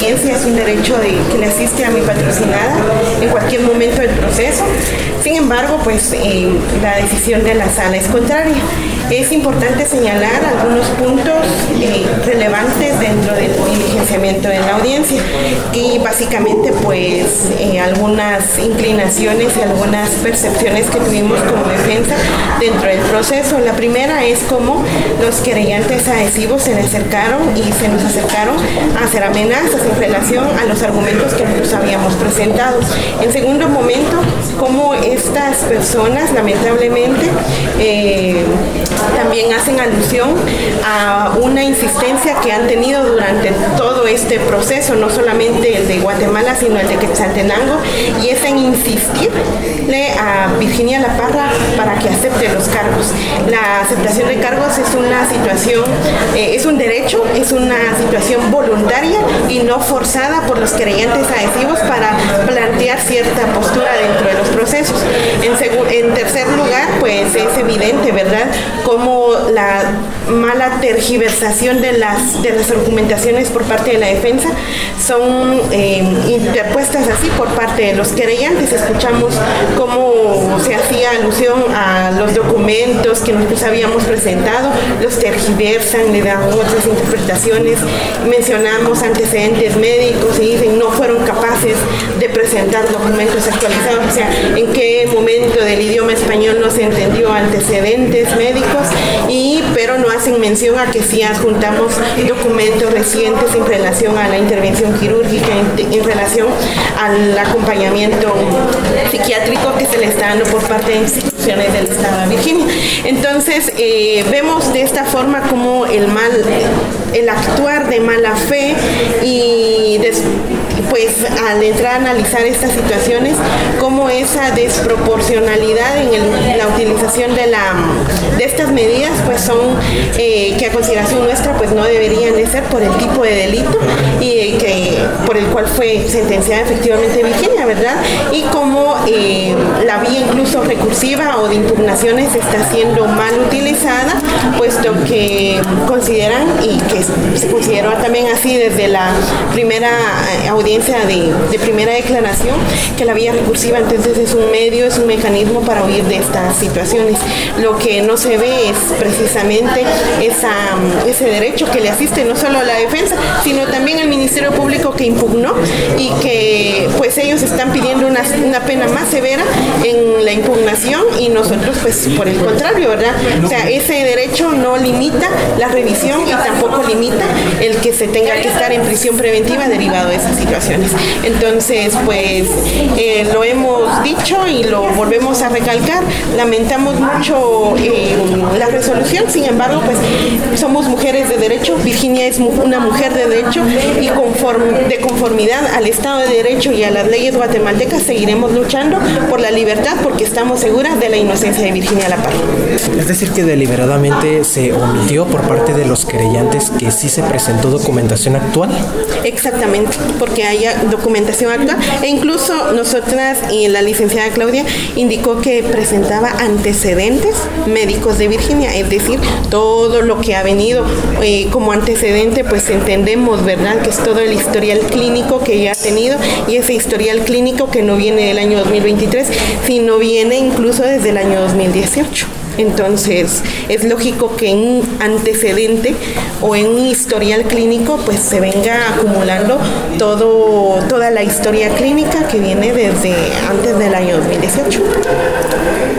audiencia es un derecho que le asiste a mi patrocinada en cualquier momento del proceso. Sin embargo, pues la decisión de la sala es contraria. Es importante señalar algunos puntos relevantes dentro del diligenciamiento de la audiencia y básicamente pues algunas inclinaciones y algunas percepciones que tuvimos como defensa dentro del proceso. La primera es cómo los querellantes adhesivos se nos acercaron a hacer amenazas en relación a los argumentos que nosotros habíamos presentado. En segundo momento, cómo estas personas lamentablemente también hacen alusión a una insistencia que han tenido durante todo este proceso, no solamente el de Guatemala, sino el de Quetzaltenango, y es en insistirle a Virginia La Parra para que acepte los cargos. La aceptación de cargos es una situación, es un derecho, es una situación voluntaria y no forzada por los querellantes adhesivos para plantear cierta postura dentro de los procesos. En tercer lugar, pues es evidente, ¿verdad?, cómo la mala tergiversación de las argumentaciones por parte de la defensa son interpuestas así por parte de los querellantes. Escuchamos cómo se hacía alusión a los documentos que nosotros habíamos presentado, los tergiversan, le dan otras interpretaciones, mencionamos antecedentes médicos y dicen no fueron capaces de presentar documentos actualizados, o sea, en qué momento del idioma español no se entendió antecedentes médicos, pero no hacen mención a que sí adjuntamos documentos recientes en relación a la intervención quirúrgica, en relación al acompañamiento psiquiátrico que se le está dando por parte de instituciones del Estado de Virginia. Entonces, vemos de esta forma como el actuar de mala fe y pues al entrar a analizar estas situaciones, como esa desproporcionalidad en la utilización de estas medidas, pues son que a consideración nuestra pues no deberían de ser por el tipo de delito y por el cual fue sentenciada efectivamente Virginia, ¿verdad? Y como la vía incluso recursiva o de impugnaciones está siendo mal utilizada, puesto que consideran, y que se consideró también así desde la primera audiencia de primera declaración, que la vía recursiva entonces es un medio, es un mecanismo para huir de estas situaciones. Lo que no se ve es precisamente ese derecho que le asiste no solo a la defensa, sino también al Ministerio Público que impugnó y que pues ellos están pidiendo una pena más severa en la impugnación y nosotros pues por el contrario, ¿verdad? O sea, ese derecho no limita la revisión y tampoco limita el que se tenga que estar en prisión preventiva derivado de esas situaciones. Entonces, pues lo hemos dicho y lo volvemos a recalcar, lamentamos mucho la resolución, sin embargo, pues somos mujeres de derecho, Virginia es una mujer de derecho y de conformidad al Estado de Derecho y a las leyes guatemaltecas seguiremos luchando por la libertad porque estamos seguras de la inocencia de Virginia La Parra. Es decir, que deliberadamente se omitió por parte de los querellantes que sí se presentó documentación actual. Exactamente, porque haya documentación actual e incluso nosotras y la licenciada Claudia indicó que presentaba antecedentes médicos de Virginia, es decir, todo lo que ha venido como antecedente, pues entendemos, ¿verdad?, que es todo el historial clínico que ella ha tenido y ese historial clínico que no viene del año 2023, sino viene incluso desde el año 2018. Entonces, es lógico que en un antecedente o en un historial clínico pues se venga acumulando toda la historia clínica que viene desde antes del año 2018.